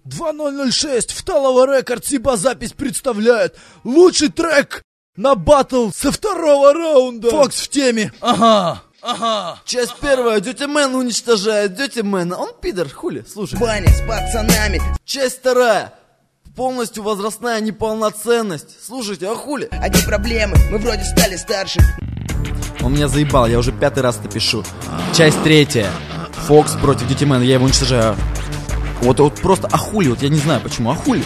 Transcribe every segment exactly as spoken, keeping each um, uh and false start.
два ноль ноль шесть в Талова Рекордс ибо запись представляет лучший трек на батл со второго раунда. Фокс в теме. Ага, ага. Часть первая. Дётя Мэн уничтожает Дётя Мэна. Он пидор, хули, слушай. Баня с пацанами. Часть вторая. Полностью возрастная неполноценность. Слушайте, а хули? Одни проблемы, мы вроде стали старше. Он меня заебал, я уже пятый раз это пишу. Часть третья. Фокс против Дёти Мэна, я его уничтожаю. Вот, вот просто ахули, вот я не знаю почему, ахули.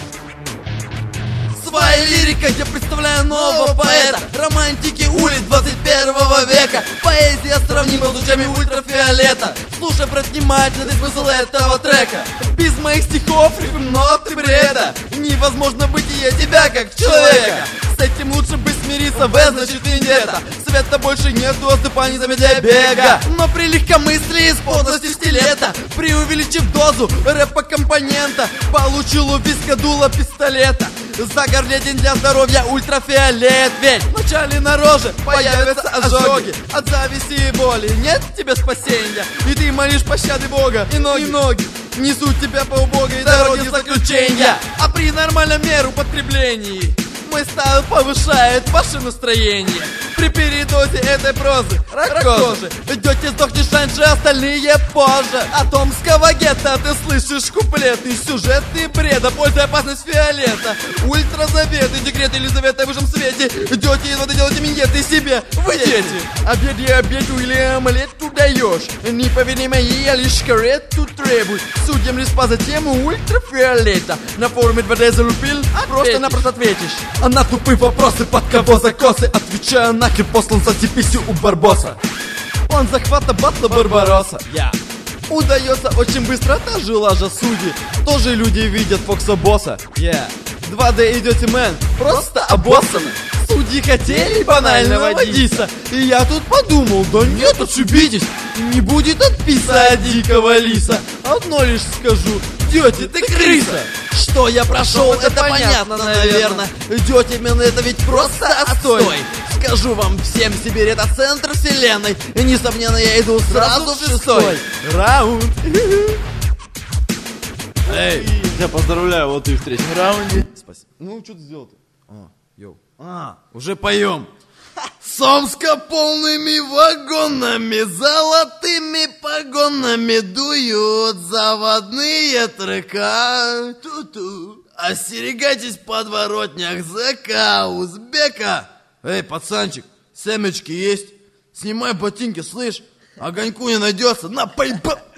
Своя лирика, я представляю нового поэта. Романтики улиц двадцать первого века. Поэзия сравнима с лучами ультрафиолета. Слушай, брат, внимательно, ты смысл этого трека. Без моих стихов, рифм, ноты бреда. Невозможно бытие тебя как человека. С этим лучше бы смириться, В значит вендетта. Света больше нету, осыпаний замедляя бега. Но при легкомыслии с подлости стилета, преувеличив дозу рэпа-компонента, получил у виска дуло пистолета. Загар вреден для здоровья, ультрафиолет. Ведь вначале на роже появятся ожоги от зависти и боли. Нет тебе спасения, и ты молишь пощады Бога. И ноги, и ноги несут тебя по убогой дороге заключения. А при нормальном меру потреблении мой стайл повышает ваше настроение. При передозе этой прозы рак кожи. Идете, сдохнешь раньше, остальные позже. От томского гетто ты слышишь куплеты, сюжетный бред, а польза опасность фиолета. Ультразаветы, декрет Елизавета в высшем свете. Идете, и надо делать минеты себе, вы дети. Обед я обеду или омлету даешь. Не повели мои, а лишь карету требуй. Судьям респа за тему ультрафиолета. На форуме два дэ залупил, просто-напросто ответишь. А на тупые вопросы под кого закосы отвечаю нахер, послан с антиписью у Барбоса. Он захвата батла Барбароса. Yeah. Удается очень быстро, та же лажа судьи. Тоже люди видят Фокса босса. Yeah. два дэ и Дёти Мэн просто обоссаны. Судьи хотели банального диса. И я тут подумал, да нет, отшибитесь. Не будет отписа от дикого лиса. Одно лишь скажу, Дёти, ты крыса. Что я прошел, это, это понятно, наверное. Дёти Мэн, это ведь просто отстой. Скажу вам всем, Сибирь это центр вселенной. И несомненно я иду сразу в шестой раунд. Эй, я поздравляю, вот ты в третьем раунде. Спасибо. Ну, что ты сделал-то? А, йоу. А, уже поем. С Омска полными вагонами, золотыми погонами дуют заводные трека. Ту-ту. Остерегайтесь подворотнях зэка узбека. Эй, пацанчик, семечки есть? Снимай ботинки, слышь? Огоньку не найдется, на поеба.